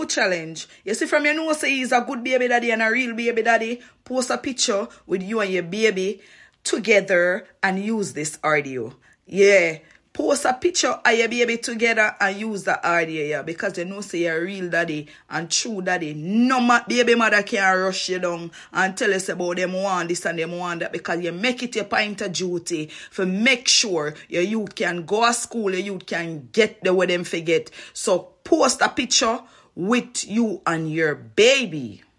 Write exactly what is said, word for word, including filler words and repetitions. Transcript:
new challenge. You see, from your know say he's a good baby daddy and a real baby daddy, post a picture with you and your baby together and use this audio. Yeah. Post a picture of your baby together and use the audio, yeah, because you know say you're a real daddy and true daddy. No ma- baby mother can rush you down and tell us about them want this and them want that, because you make it your point of duty for make sure your youth can go to school, your youth can get the way them forget. So post a picture with you and your baby.